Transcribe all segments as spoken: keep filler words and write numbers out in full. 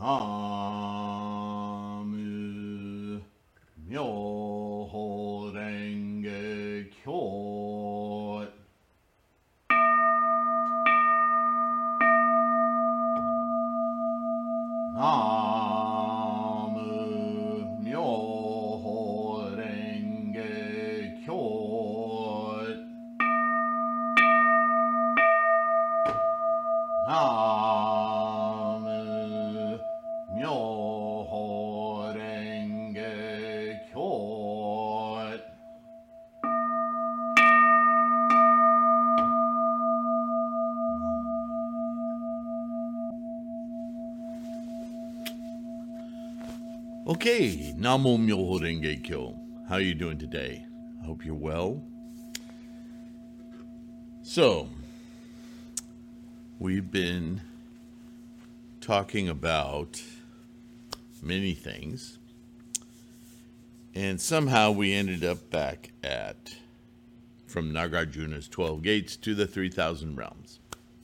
ナム妙法蓮華経。ナム妙法蓮華経。ナム妙法蓮華経。Okay, Namo Myoho Renge Kyo. How are you doing today? I hope you're well. So, we've been talking about many things, and somehow we ended up back at from Nagarjuna's twelve gates to the three thousand realms.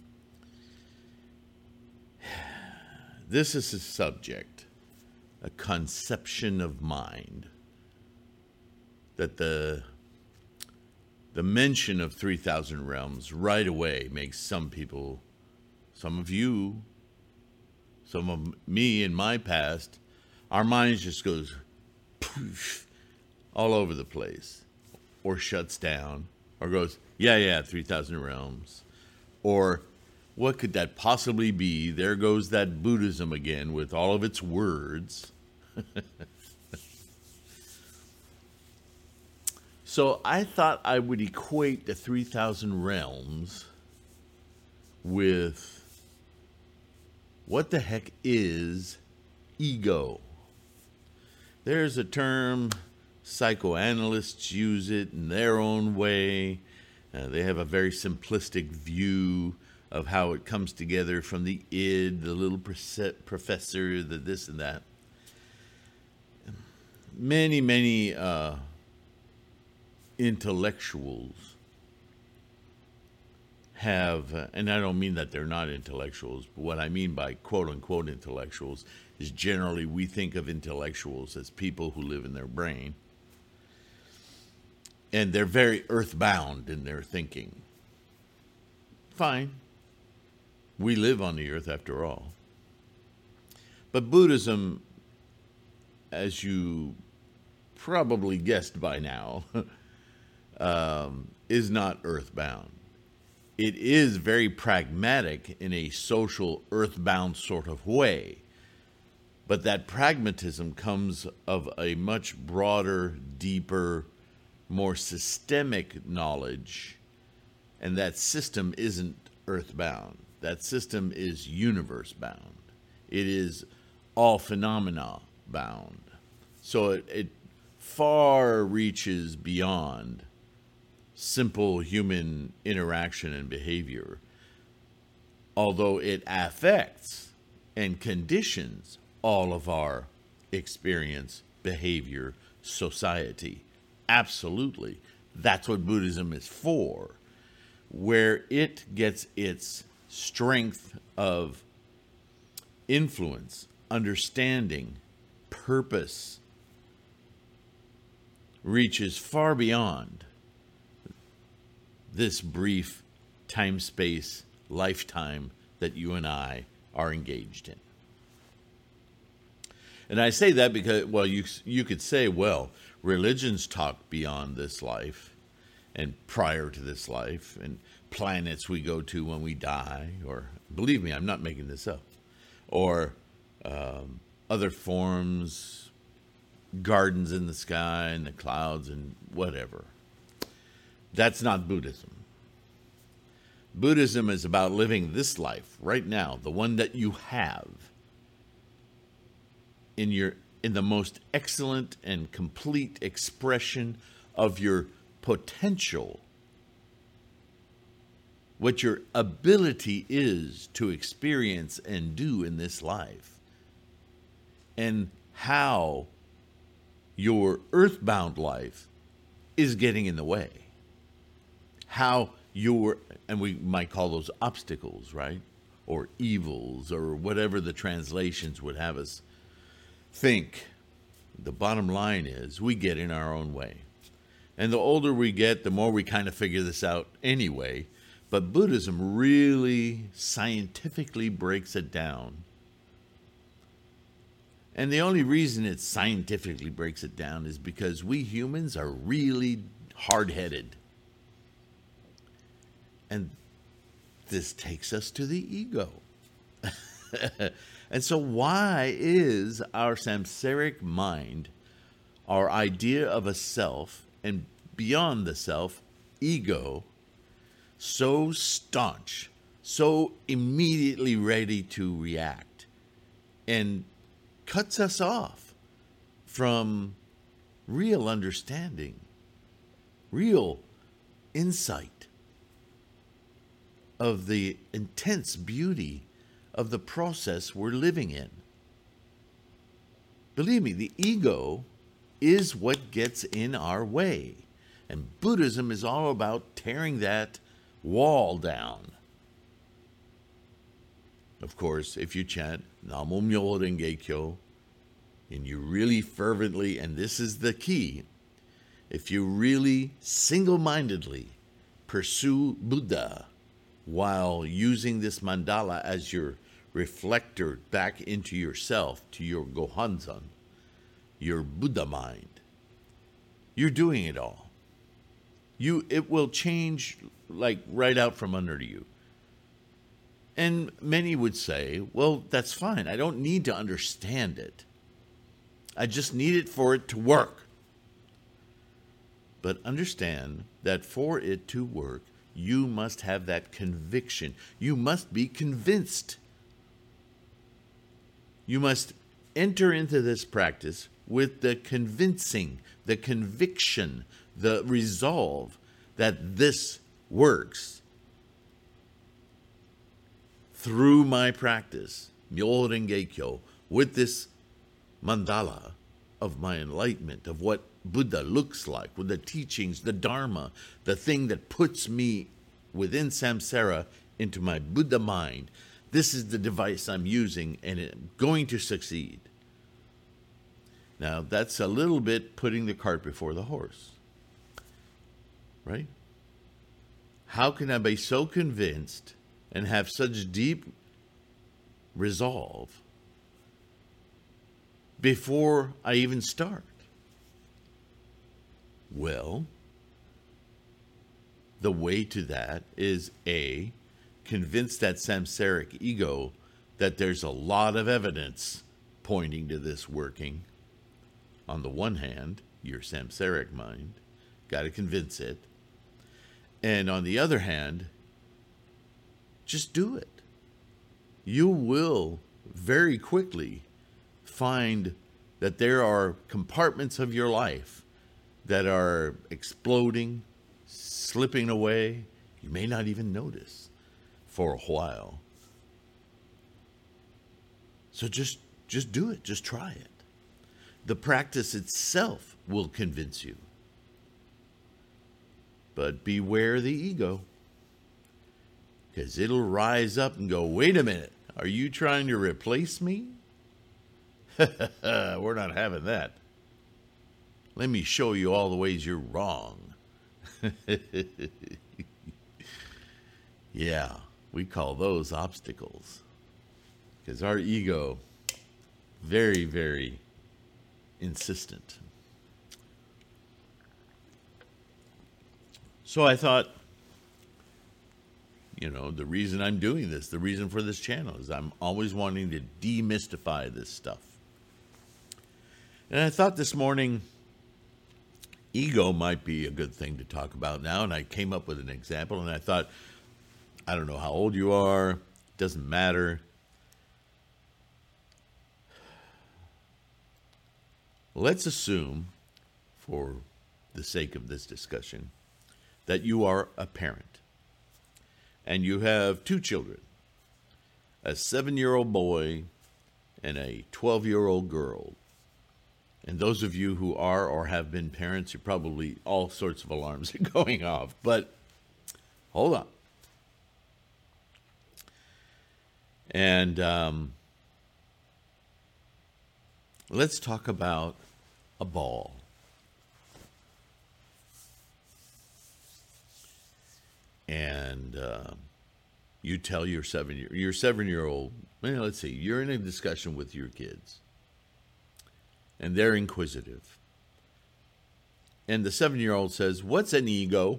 This is a subject, a conception of mind, that the the mention of three thousand realms right away makes some people, some of you, some of me in my past, our minds just goes poof, all over the place, or shuts down, or goes, yeah, yeah, three thousand realms, or what could that possibly be? There goes that Buddhism again with all of its words. So I thought I would equate the three thousand realms with what the heck is ego. There's a term, psychoanalysts use it in their own way. Uh, they have a very simplistic view of how it comes together from the id, the little professor, the this and that. Many, many uh, intellectuals have, uh, and I don't mean that they're not intellectuals, but what I mean by quote-unquote intellectuals is generally we think of intellectuals as people who live in their brain, and they're very earthbound in their thinking. Fine. We live on the earth after all. But Buddhism, as you probably guessed by now, um, is not earthbound. It is very pragmatic in a social, earthbound sort of way. But that pragmatism comes of a much broader, deeper, more systemic knowledge. And that system isn't earthbound. That system is universe bound. It is all phenomena bound. So it, it far reaches beyond simple human interaction and behavior, although it affects and conditions all of our experience, behavior, society. Absolutely. That's what Buddhism is for. Where it gets its strength of influence, understanding, purpose, reaches far beyond this brief time-space lifetime that you and I are engaged in. And I say that because, well, you you could say, well, religions talk beyond this life and prior to this life, and planets we go to when we die, or, believe me, I'm not making this up, or um, other forms, gardens in the sky and the clouds and whatever. That's not Buddhism. Buddhism is about living this life right now, the one that you have, in your in the most excellent and complete expression of your potential, what your ability is to experience and do in this life, and how your earthbound life is getting in the way. How your, and we might call those obstacles, right? or evils or whatever the translations would have us think. The bottom line is we get in our own way. And the older we get, the more we kind of figure this out anyway. But Buddhism really scientifically breaks it down. And the only reason it scientifically breaks it down is because we humans are really hard-headed. And this takes us to the ego. And so why is our samsaric mind, our idea of a self, and beyond the self, ego, so staunch, so immediately ready to react, and cuts us off from real understanding, real insight of the intense beauty of the process we're living in? Believe me, the ego is what gets in our way. And Buddhism is all about tearing that wall down. Of course, if you chant Namo Myoho Renge Kyo, and you really fervently, and this is the key, if you really single-mindedly pursue Buddha while using this mandala as your reflector back into yourself, to your Gohanzan, your Buddha mind, you're doing it all. You, it will change like right out from under you. And many would say, well, that's fine. I don't need to understand it. I just need it for it to work. But understand that for it to work, you must have that conviction. You must be convinced. You must enter into this practice with the convincing, the conviction, the resolve that this works. Through my practice, Myoho Renge Kyo, with this mandala of my enlightenment, of what Buddha looks like, with the teachings, the Dharma, the thing that puts me within samsara into my Buddha mind. This is the device I'm using, and it's going to succeed. Now, that's a little bit putting the cart before the horse, right? How can I be so convinced and have such deep resolve before I even start? Well, the way to that is A, convince that samsaric ego that there's a lot of evidence pointing to this working. On the one hand, your samsaric mind, got to convince it. And on the other hand, just do it. You will very quickly find that there are compartments of your life that are exploding, slipping away. You may not even notice for a while. So just, just do it. Just try it. The practice itself will convince you. But beware the ego, because it'll rise up and go, wait a minute, are you trying to replace me? We're not having that. Let me show you all the ways you're wrong. Yeah, we call those obstacles, because our ego, very, very insistent. So I thought, you know, the reason I'm doing this, the reason for this channel is I'm always wanting to demystify this stuff. And I thought this morning, ego might be a good thing to talk about now. And I came up with an example, and I thought, I don't know how old you are, doesn't matter. Let's assume, for the sake of this discussion, that you are a parent and you have two children, a seven-year-old boy and a twelve-year-old girl. And those of you who are or have been parents, you're probably all sorts of alarms are going off. But hold on. And um, let's talk about a ball. And uh, you tell your seven year your seven year old, well, let's see, you're in a discussion with your kids, and they're inquisitive. And the seven year old says, "What's an ego?"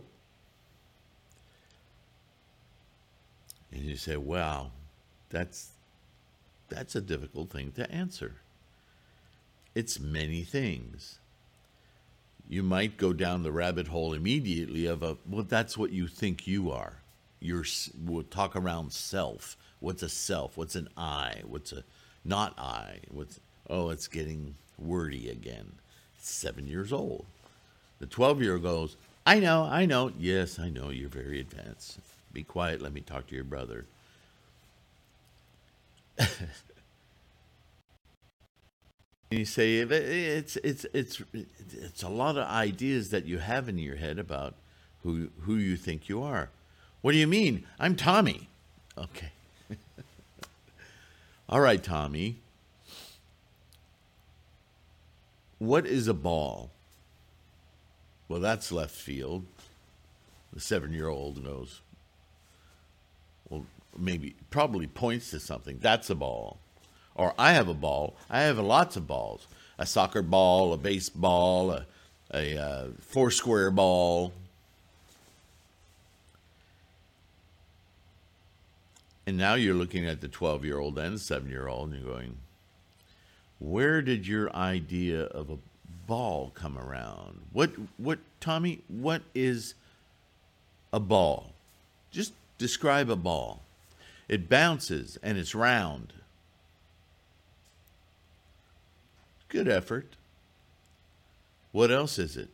And you say, "Wow, that's that's a difficult thing to answer. It's many things." You might go down the rabbit hole immediately of a, well, that's what you think you are. You're, we'll talk around self. What's a self? What's an I? What's a not I? What's, oh, it's getting wordy again. It's seven years old. The twelve-year-old goes, I know, I know. Yes, I know, you're very advanced. Be quiet, let me talk to your brother. You say it's it's it's it's a lot of ideas that you have in your head about who who you think you are. What do you mean? I'm Tommy. Okay. All right, Tommy. What is a ball? Well, that's left field. The seven-year-old knows. Well, maybe probably points to something. That's a ball. Or I have a ball. I have lots of balls. A soccer ball, a baseball, a, a uh, four-square ball. And now you're looking at the twelve-year-old and the seven-year-old, and you're going, where did your idea of a ball come around? What, what, Tommy, what is a ball? Just describe a ball. It bounces and it's round. Good effort. What else is it?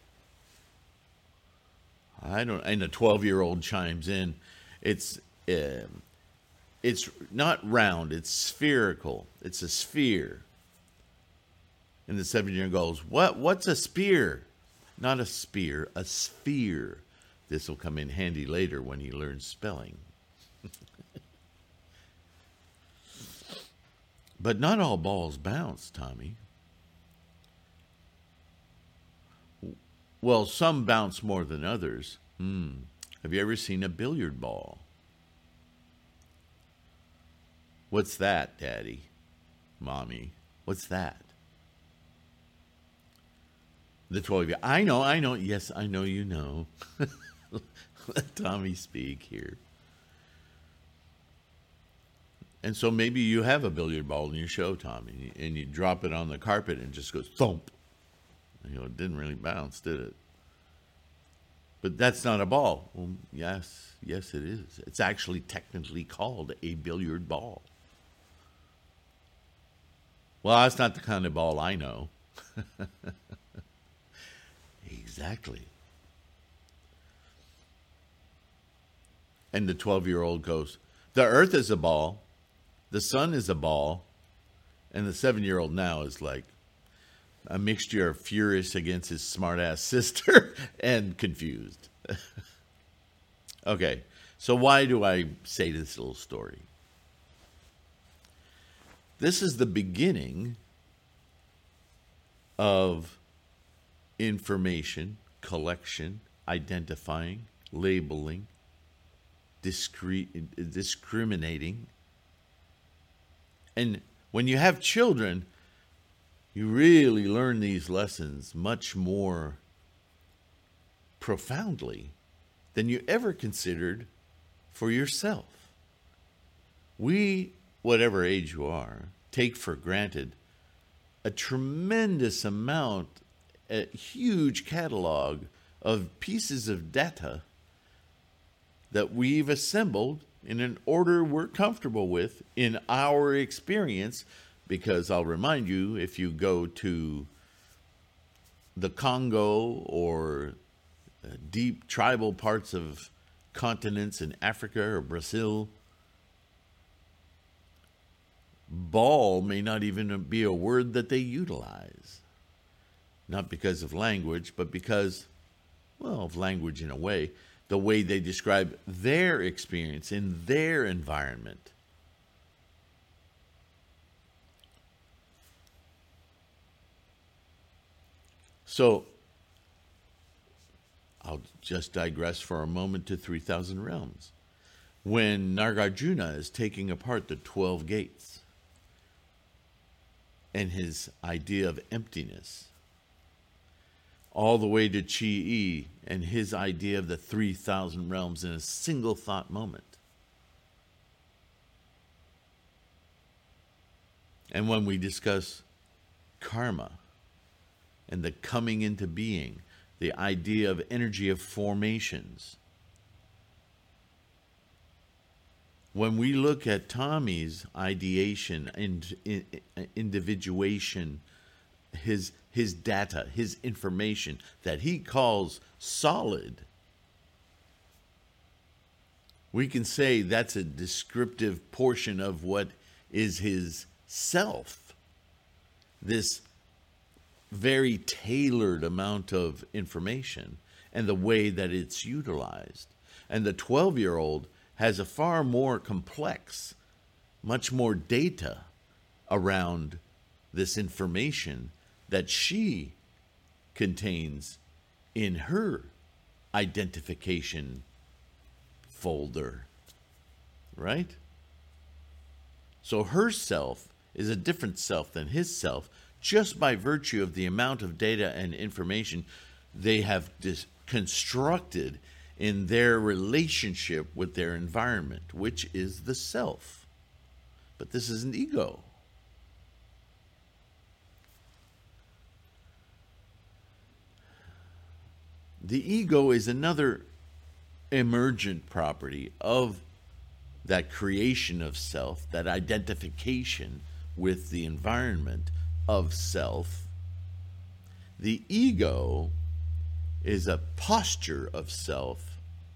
I don't. And a twelve-year-old chimes in. It's uh, it's not round. It's spherical. It's a sphere. And the seven-year-old goes, "What? What's a spear? Not a spear. A sphere." This will come in handy later when he learns spelling. But not all balls bounce, Tommy. Well, some bounce more than others. Hmm. Have you ever seen a billiard ball? What's that, Daddy? Mommy? What's that? The twelve of you. I know, I know. Yes, I know you know. Let Tommy speak here. And so maybe you have a billiard ball in your show, Tommy, and you drop it on the carpet and it just goes thump. You know, it didn't really bounce, did it? But that's not a ball. Well, yes, yes it is. It's actually technically called a billiard ball. Well, that's not the kind of ball I know. Exactly. And the twelve-year-old goes, the earth is a ball. The sun is a ball. And the seven-year-old now is like a mixture of furious against his smart-ass sister and confused. Okay, so why do I say this little story? This is the beginning of information, collection, identifying, labeling, discre- discriminating. And when you have children, you really learn these lessons much more profoundly than you ever considered for yourself. We, whatever age you are, take for granted a tremendous amount, a huge catalog of pieces of data that we've assembled in an order we're comfortable with in our experience. Because I'll remind you, if you go to the Congo or uh, deep tribal parts of continents in Africa or Brazil, ball may not even be a word that they utilize. Not because of language, but because, well, of language in a way, the way they describe their experience in their environment. So I'll just digress for a moment to three thousand Realms. When Nagarjuna is taking apart the twelve gates and his idea of emptiness, all the way to Chi-E and his idea of the three thousand realms in a single thought moment. And when we discuss karma and the coming into being, the idea of energy of formations, when we look at Tommy's ideation and in, in, individuation, his his data, his information that he calls solid, we can say that's a descriptive portion of what is his self. This very tailored amount of information and the way that it's utilized. And the twelve-year-old has a far more complex, much more data around this information that she contains in her identification folder, right? So her self is a different self than his self, just by virtue of the amount of data and information they have dis- constructed in their relationship with their environment, which is the self. But this is an ego. The ego is another emergent property of that creation of self, that identification with the environment of self. The ego is a posture of self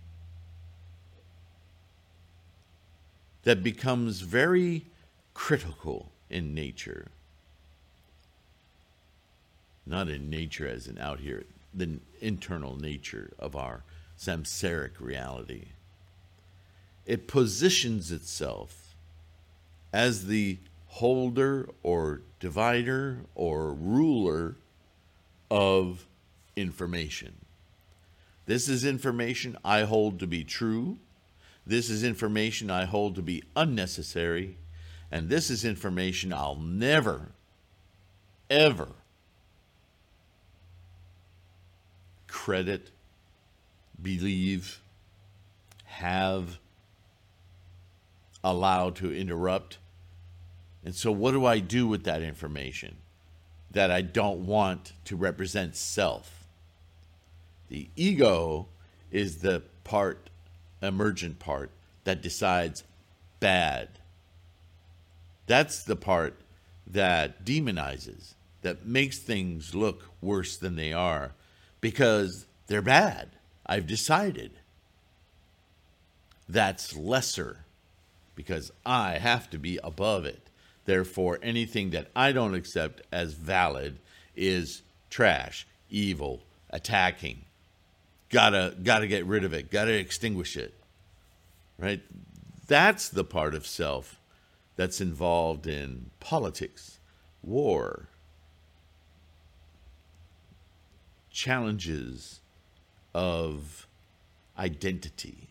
that becomes very critical in nature. Not in nature as in out here, the internal nature of our samsaric reality. It positions itself as the holder or divider or ruler of information. This is information I hold to be true. This is information I hold to be unnecessary. And this is information I'll never, ever credit, believe, have, allowed to interrupt. And so what do I do with that information that I don't want to represent self? The ego is the part, emergent part, that decides bad. That's the part that demonizes, that makes things look worse than they are because they're bad. I've decided. That's lesser because I have to be above it. Therefore, anything that I don't accept as valid is trash, evil, attacking. Gotta, gotta get rid of it. Gotta extinguish it. Right? That's the part of self that's involved in politics, war, challenges of identity.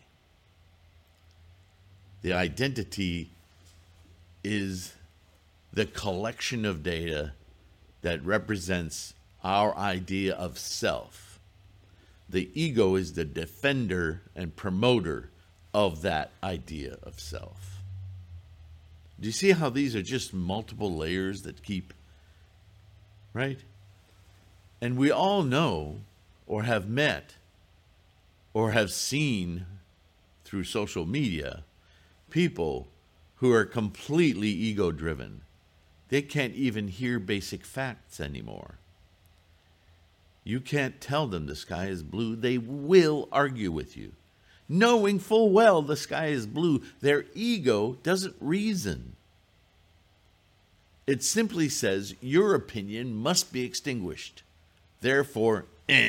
The identity is the collection of data that represents our idea of self. The ego is the defender and promoter of that idea of self. Do you see how these are just multiple layers that keep, right? And we all know or have met or have seen through social media people who are completely ego-driven. They can't even hear basic facts anymore. You can't tell them the sky is blue. They will argue with you. Knowing full well the sky is blue, their ego doesn't reason. It simply says, your opinion must be extinguished. Therefore, eh.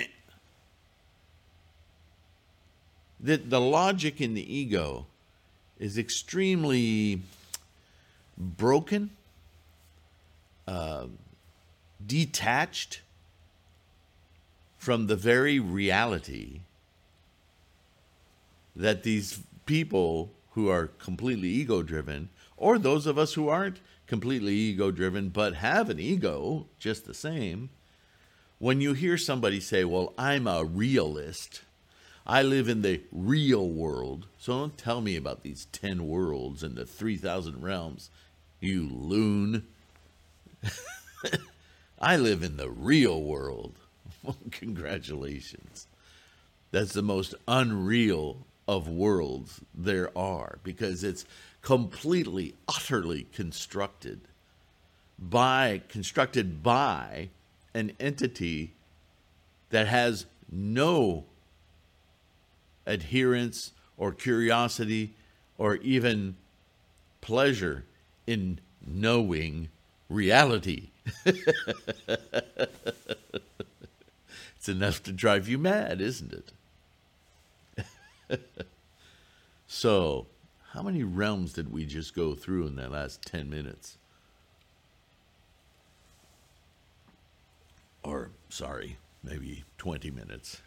The, the logic in the ego is extremely broken, uh, detached, from the very reality that these people who are completely ego-driven, or those of us who aren't completely ego-driven but have an ego just the same, when you hear somebody say, well, I'm a realist, I live in the real world, so don't tell me about these ten worlds and the three thousand realms, you loon. I live in the real world. Well, congratulations. That's the most unreal of worlds there are, because it's completely, utterly constructed by, constructed by an entity that has no adherence or curiosity or even pleasure in knowing reality. It's enough to drive you mad, isn't it? So, how many realms did we just go through in that last ten minutes? Or, sorry, maybe twenty minutes.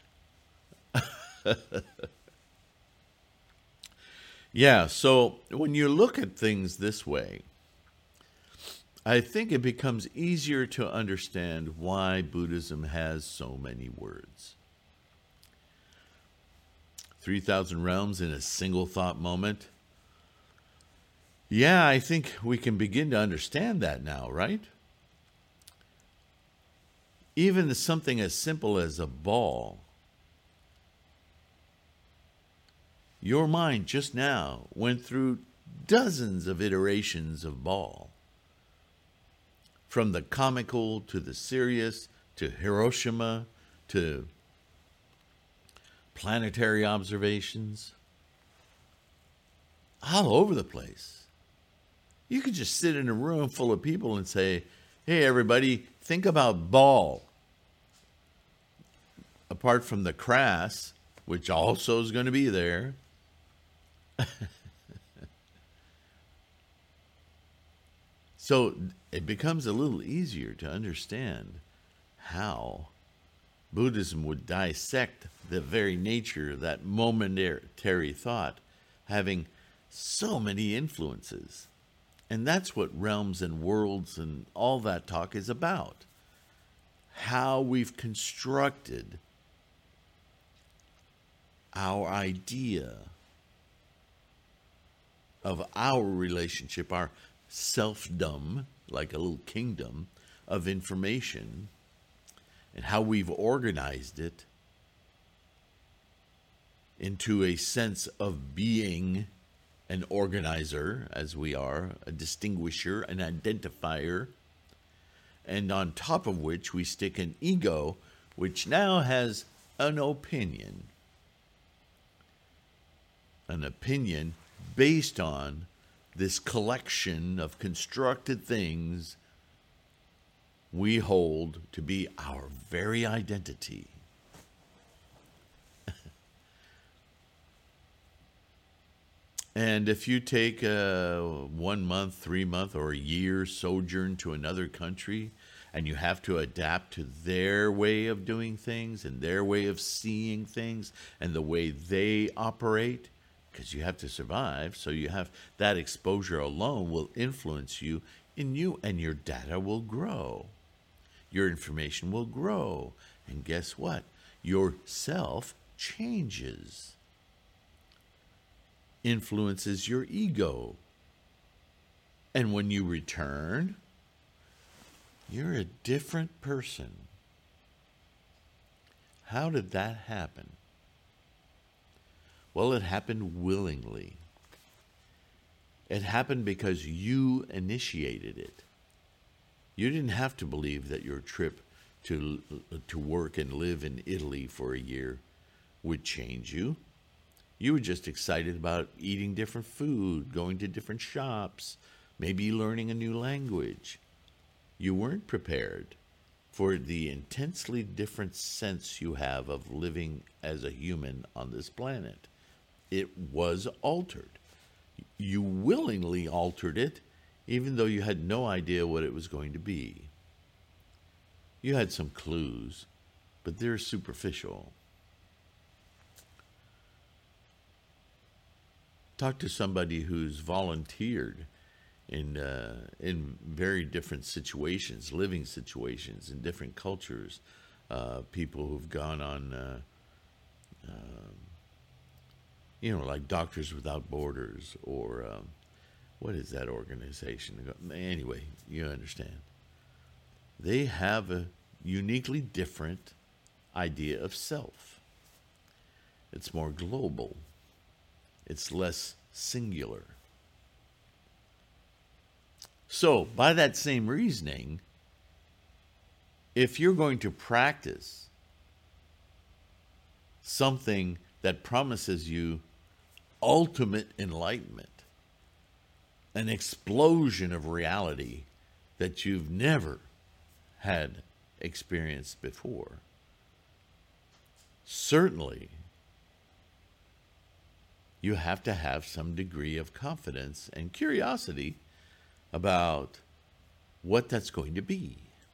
Yeah, so when you look at things this way, I think it becomes easier to understand why Buddhism has so many words. three thousand realms in a single thought moment. Yeah, I think we can begin to understand that now, right? Even something as simple as a ball. Your mind just now went through dozens of iterations of ball. From the comical to the serious to Hiroshima to planetary observations. All over the place. You could just sit in a room full of people and say, hey, everybody, think about ball. Apart from the crass, which also is going to be there. So it becomes a little easier to understand how Buddhism would dissect the very nature of that momentary thought, having so many influences. And that's what realms and worlds and all that talk is about. How we've constructed our idea of our relationship, our selfdom, like a little kingdom of information, and how we've organized it into a sense of being an organizer, as we are, a distinguisher, an identifier, and on top of which we stick an ego, which now has an opinion. An opinion based on this collection of constructed things we hold to be our very identity. And if you take a one month, three month, or a year sojourn to another country, and you have to adapt to their way of doing things and their way of seeing things and the way they operate, because you have to survive, so you have that exposure alone will influence you in you, and your data will grow. Your information will grow. And guess what? Your self changes. Influences your ego. And when you return, you're a different person. How did that happen? Well, it happened willingly. It happened because you initiated it. You didn't have to believe that your trip to to work and live in Italy for a year would change you. You were just excited about eating different food, going to different shops, maybe learning a new language. You weren't prepared for the intensely different sense you have of living as a human on this planet. It was altered. You willingly altered it, even though you had no idea what it was going to be. You had some clues, but they're superficial. Talk to somebody who's volunteered in uh, in very different situations, living situations in different cultures. Uh, people who've gone on, uh, uh, you know, like Doctors Without Borders, or um, what is that organization? Anyway, you understand. They have a uniquely different idea of self. It's more global. It's less singular. So, by that same reasoning, if you're going to practice something that promises you ultimate enlightenment, an explosion of reality that you've never had experienced before, certainly you have to have some degree of confidence and curiosity about what that's going to be.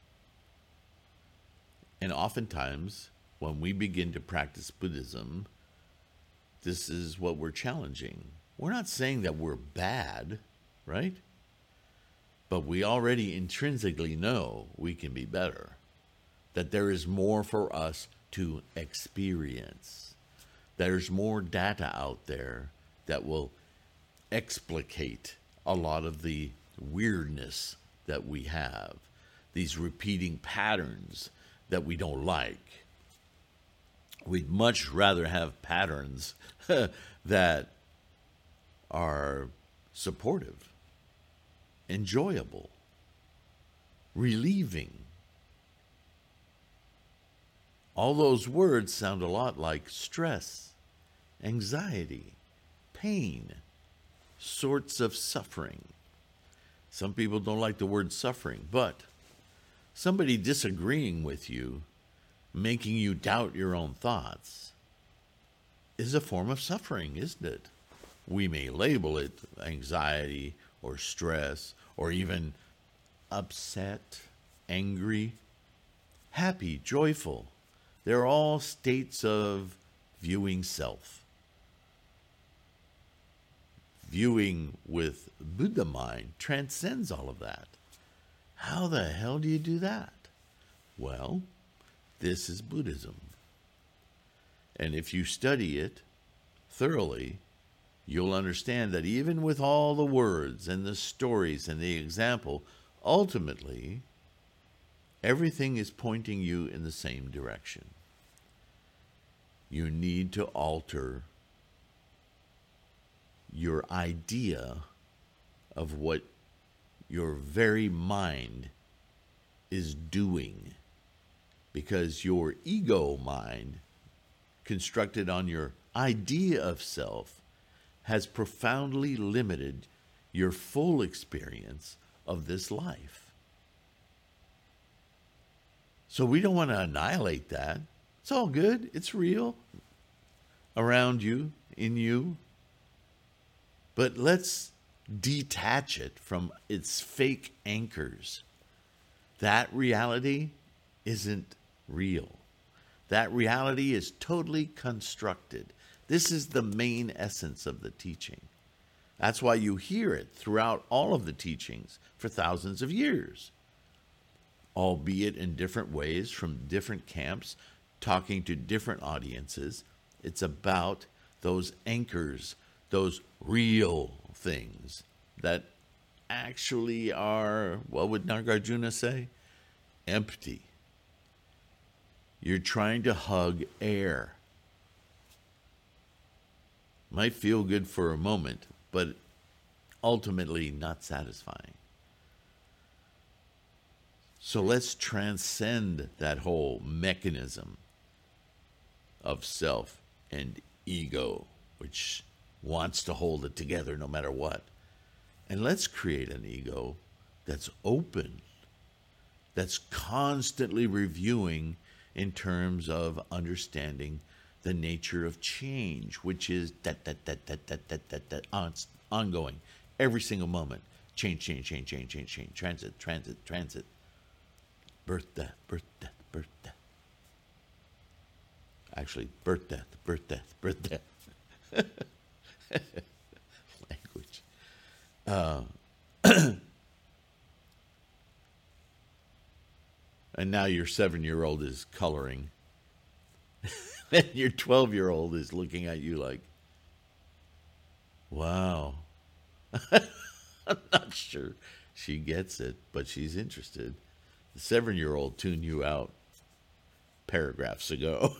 And oftentimes, when we begin to practice Buddhism, this is what we're challenging. We're not saying that we're bad, right? But we already intrinsically know we can be better, that there is more for us to experience. There's more data out there that will explicate a lot of the weirdness that we have, these repeating patterns that we don't like. We'd much rather have patterns that are supportive, enjoyable, relieving. All those words sound a lot like stress, anxiety, pain, sorts of suffering. Some people don't like the word suffering, but somebody disagreeing with you, making you doubt your own thoughts, is a form of suffering, isn't it? We may label it anxiety or stress or even upset, angry, happy, joyful. They're all states of viewing self. Viewing with Buddha mind transcends all of that. How the hell do you do that? Well, this is Buddhism. And if you study it thoroughly, you'll understand that even with all the words and the stories and the example, ultimately, everything is pointing you in the same direction. You need to alter your idea of what your very mind is doing, because your ego mind, constructed on your idea of self, has profoundly limited your full experience of this life. So we don't want to annihilate that. It's all good. It's real around you, in you. But let's detach it from its fake anchors. That reality isn't real. That reality is totally constructed. This is the main essence of the teaching. That's why you hear it throughout all of the teachings for thousands of years, albeit in different ways from different camps, talking to different audiences. It's about those anchors, those real things that actually are, what would Nagarjuna say? Empty. You're trying to hug air. Might feel good for a moment, but ultimately not satisfying. So let's transcend that whole mechanism of self and ego, which wants to hold it together no matter what. And let's create an ego that's open, that's constantly reviewing in terms of understanding the nature of change, which is that, that, that, that, that, that, that, that, on, ongoing, every single moment. Change, change, change, change, change, change, transit, transit, transit. Birth, death, birth, death, birth, death. Actually, birth death, birth death, birth death. Language. Uh, and now your seven-year-old is coloring. And your twelve-year-old is looking at you like, wow. I'm not sure she gets it, but she's interested. The seven-year-old tuned you out paragraphs ago.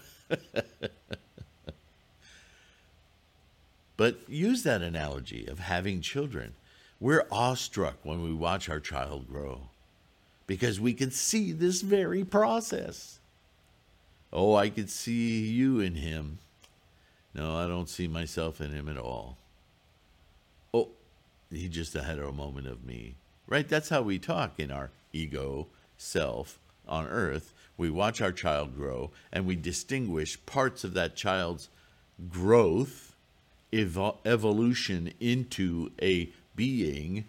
But use that analogy of having children. We're awestruck when we watch our child grow because we can see this very process. Oh, I could see you in him. No, I don't see myself in him at all. Oh, he just had a moment of me. Right? That's how we talk in our ego self on earth. We watch our child grow and we distinguish parts of that child's growth, evo- evolution into a being,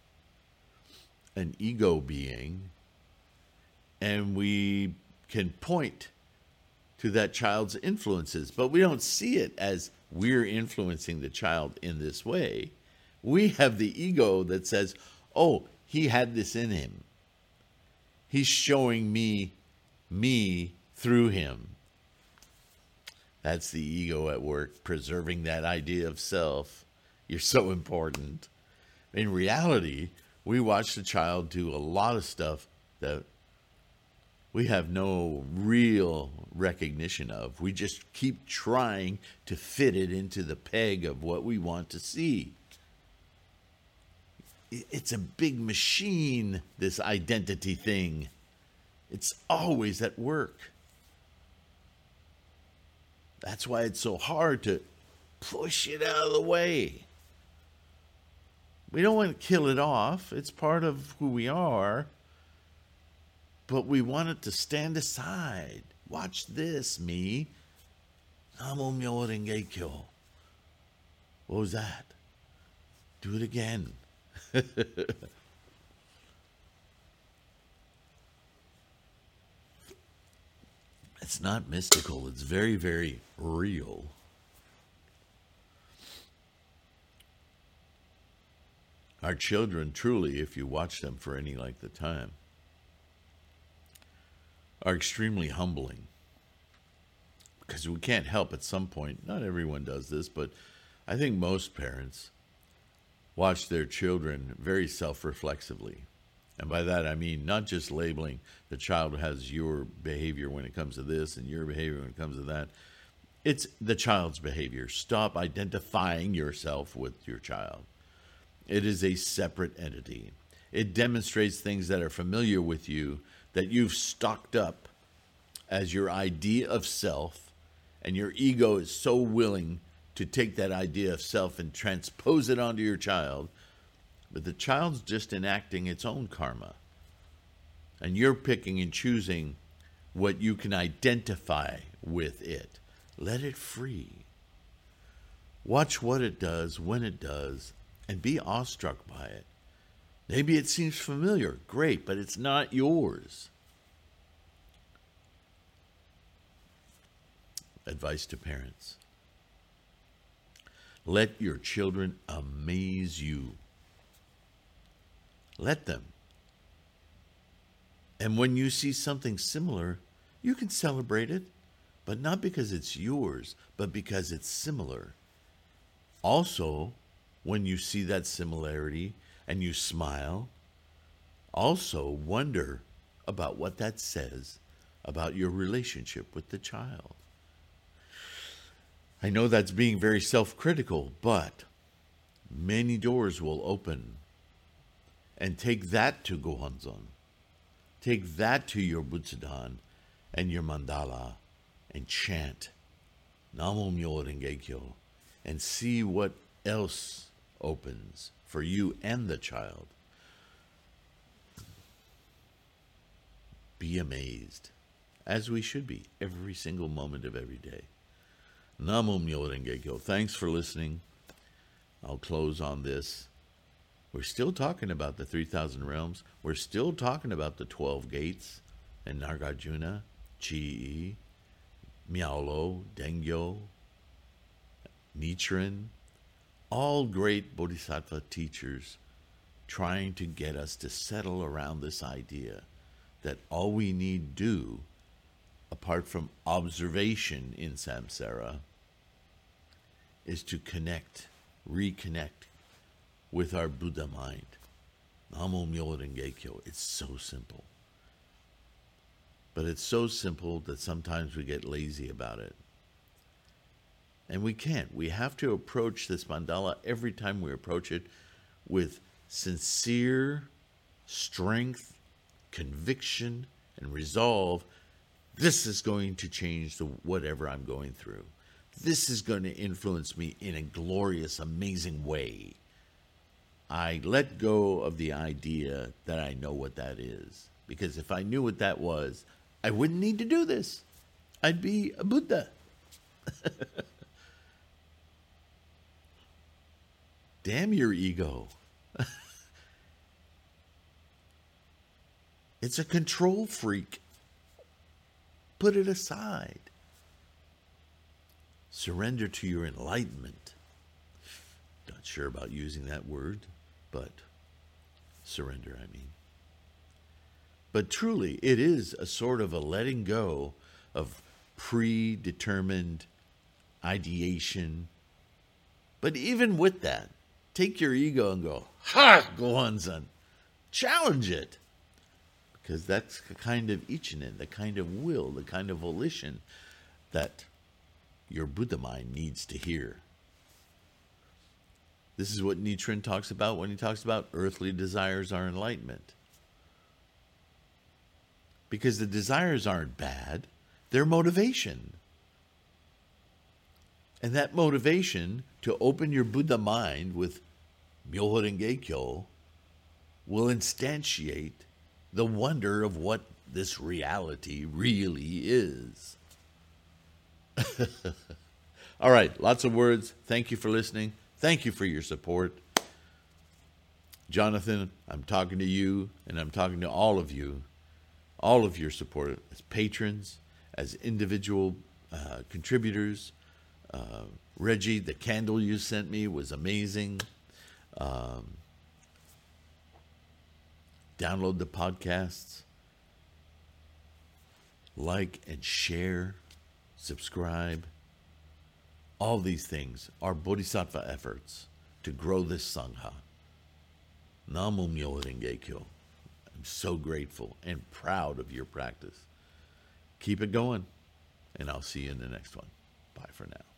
an ego being, and we can point to that child's influences, but we don't see it as we're influencing the child in this way. We have the ego that says, oh, he had this in him. He's showing me me through him. That's the ego at work, preserving that idea of self. You're so important. In reality, we watch the child do a lot of stuff that we have no real recognition of. We just keep trying to fit it into the peg of what we want to see. It's a big machine, this identity thing. It's always at work. That's why it's so hard to push it out of the way. We don't want to kill it off. It's part of who we are. But we want it to stand aside. Watch this, me. Namo Myoho Renge Kyo. What was that? Do it again. It's not mystical. It's very, very real. Our children, truly, if you watch them for any length of time, are extremely humbling. Because we can't help at some point, not everyone does this, but I think most parents watch their children very self-reflexively. And by that I mean not just labeling the child has your behavior when it comes to this and your behavior when it comes to that. It's the child's behavior. Stop identifying yourself with your child. It is a separate entity. It demonstrates things that are familiar with you that you've stocked up as your idea of self, and your ego is so willing to take that idea of self and transpose it onto your child, but the child's just enacting its own karma. And you're picking and choosing what you can identify with it. Let it free. Watch what it does, when it does, and be awestruck by it. Maybe it seems familiar. Great, but it's not yours. Advice to parents. Let your children amaze you. Let them. And when you see something similar, you can celebrate it, but not because it's yours, but because it's similar. Also, when you see that similarity and you smile, also wonder about what that says about your relationship with the child. I know that's being very self-critical, but many doors will open. And take that to Gohonzon. Take that to your Butsudan and your mandala and chant Namo Myoho Renge Kyo and see what else opens for you and the child. Be amazed, as we should be, every single moment of every day. Namo Myoho Renge Kyo. Thanks for listening. I'll close on this. We're still talking about the three thousand realms. We're still talking about the twelve gates and Nagarjuna, Chi, Miaolo, Dengyo, Nichiren, all great bodhisattva teachers trying to get us to settle around this idea that all we need do, apart from observation in samsara, is to connect, reconnect with our Buddha mind. Namo Myoho Renge Kyo. It's so simple. But it's so simple that sometimes we get lazy about it. And we can't. We have to approach this mandala every time we approach it with sincere strength, conviction, and resolve. This is going to change the whatever I'm going through. This is going to influence me in a glorious, amazing way. I let go of the idea that I know what that is. Because if I knew what that was, I wouldn't need to do this. I'd be a Buddha. Damn your ego. It's a control freak. Put it aside. Surrender to your enlightenment. Not sure about using that word, but surrender, I mean. But truly, it is a sort of a letting go of predetermined ideation. But even with that, take your ego and go, ha, go on, son. Challenge it. Because that's the kind of ichinen, the kind of will, the kind of volition that your Buddha mind needs to hear. This is what Nichiren talks about when he talks about earthly desires are enlightenment. Because the desires aren't bad, they're motivation. And that motivation to open your Buddha mind with Myoho Renge Kyo will instantiate the wonder of what this reality really is. All right, lots of words. Thank you for listening. Thank you for your support. Jonathan, I'm talking to you, and I'm talking to all of you, all of your support as patrons, as individual uh, contributors. Uh, Reggie, the candle you sent me was amazing. Um, download the podcasts. Like and share. Subscribe. All these things are bodhisattva efforts to grow this Sangha. Namo Myoho Renge Kyo. I'm so grateful and proud of your practice. Keep it going, and I'll see you in the next one. Bye for now.